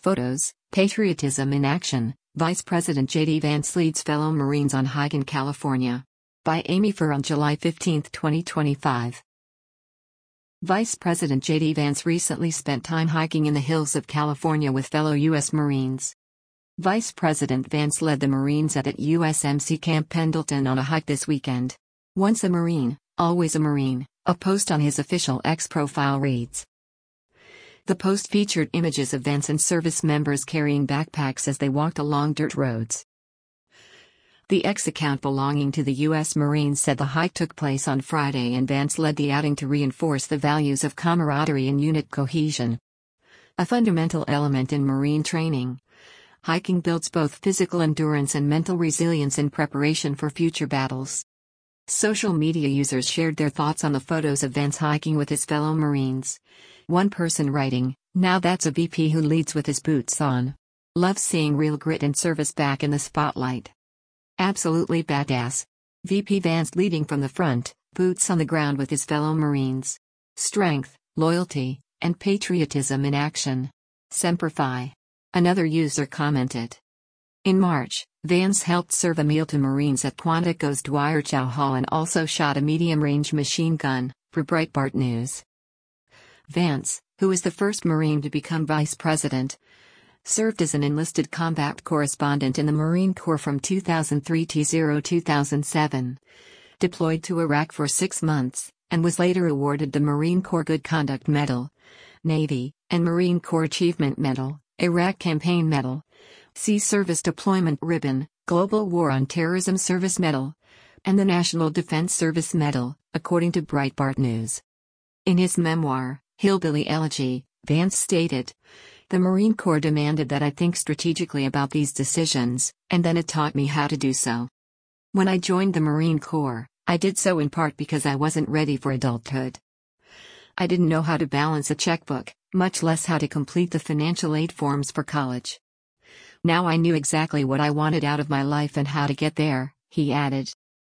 Photos, Patriotism in Action. Vice President J.D. Vance leads fellow Marines on hike in California. By Amy Furr on July 15, 2025. Vice President J.D. Vance recently spent time hiking in the hills of California with fellow U.S. Marines. Vice President Vance led the Marines at USMC Camp Pendleton on a hike this weekend. Once a Marine, always a Marine, a post on his official X profile reads. The post featured images of Vance and service members carrying backpacks as they walked along dirt roads. The X account belonging to the U.S. Marines said the hike took place on Friday and Vance led the outing to reinforce the values of camaraderie and unit cohesion. A fundamental element in Marine training. Hiking builds both physical endurance and mental resilience in preparation for future battles. Social media users shared their thoughts on the photos of Vance hiking with his fellow Marines. One person writing, "Now that's a VP who leads with his boots on. Love seeing real grit and service back in the spotlight. Absolutely badass. VP Vance leading from the front, boots on the ground with his fellow Marines. Strength, loyalty, and patriotism in action. Semper Fi." Another user commented. In March, Vance helped serve a meal to Marines at Quantico's Dwyer Chow Hall and also shot a medium-range machine gun, for Breitbart News. Vance, who is the first Marine to become vice president, served as an enlisted combat correspondent in the Marine Corps from 2003 to 2007, deployed to Iraq for 6 months, and was later awarded the Marine Corps Good Conduct Medal, Navy, and Marine Corps Achievement Medal, Iraq Campaign Medal, Sea Service Deployment Ribbon, Global War on Terrorism Service Medal, and the National Defense Service Medal, according to Breitbart News. In his memoir, Hillbilly Elegy, Vance stated, "The Marine Corps demanded that I think strategically about these decisions, and then it taught me how to do so. When I joined the Marine Corps, I did so in part because I wasn't ready for adulthood. I didn't know how to balance a checkbook, much less how to complete the financial aid forms for college. Now I knew exactly what I wanted out of my life and how to get there," he added.